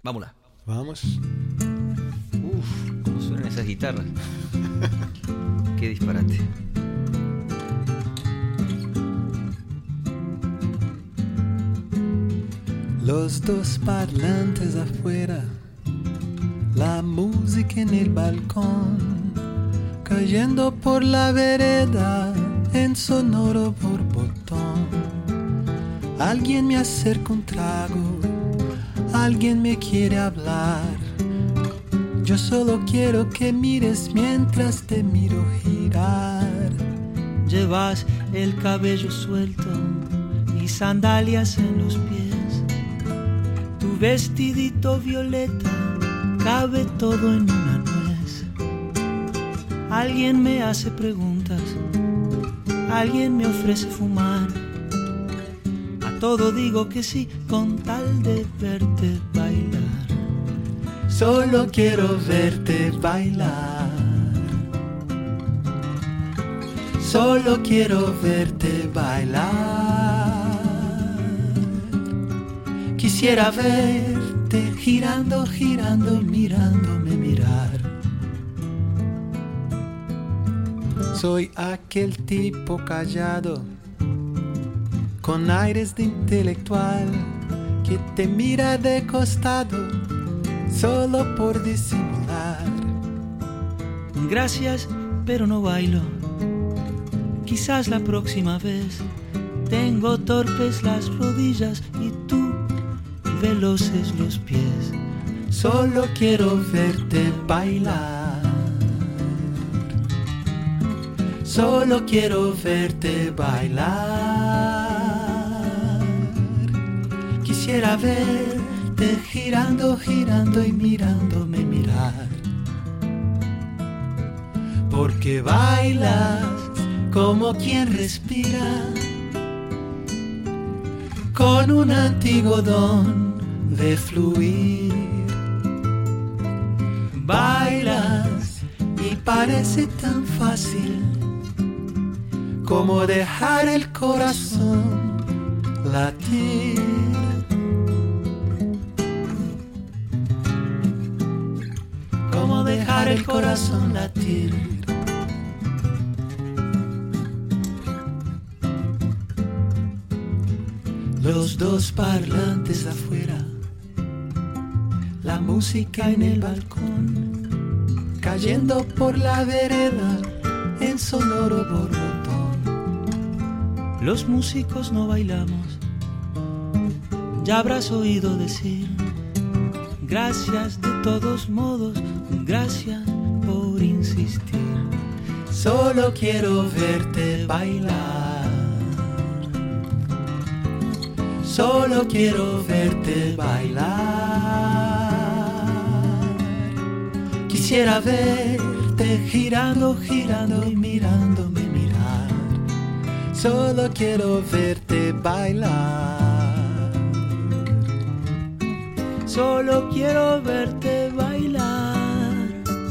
Vámonos. Vamos. Cómo suenan esas guitarras. Qué disparate. Los dos parlantes afuera, la música en el balcón, cayendo por la vereda en sonoro borbotón. Alguien me acerca un trago, alguien me quiere hablar. Yo solo quiero que mires mientras te miro girar. Llevas el cabello suelto y sandalias en los pies. Tu vestidito violeta cabe todo en una nuez. Alguien me hace preguntas, alguien me ofrece fumar. A todo digo que sí con tal de verte bailar. Solo quiero verte bailar. Solo quiero verte bailar. Quisiera verte girando, girando, mirándome mirar. Soy aquel tipo callado, con aires de intelectual, que te mira de costado solo por disimular. Gracias, pero no bailo. Quizás la próxima vez. Tengo torpes las rodillas y tú veloces los pies. Solo quiero verte bailar. Solo quiero verte bailar. Quisiera verte girando, girando y mirándome mirar. Porque bailas como quien respira, con un antiguo don de fluir. Bailas y parece tan fácil como dejar el corazón latir. Como dejar el corazón latir. Los dos parlantes afuera, la música en el balcón, cayendo por la vereda en sonoro borbotón. Los músicos no bailamos, ya habrás oído decir. Gracias de todos modos, gracias por insistir. Solo quiero verte bailar. Solo quiero verte bailar. Quisiera verte girando, girando y mirándome mirar. Solo quiero verte bailar. Solo quiero verte bailar.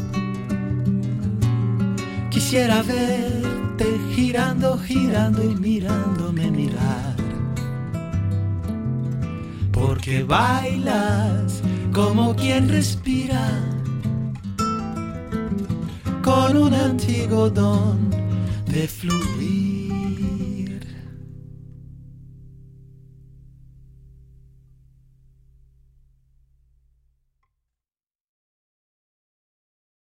Quisiera verte girando, girando y mirándome mirar. Porque bailas como quien respira, con un antiguo don de fluir.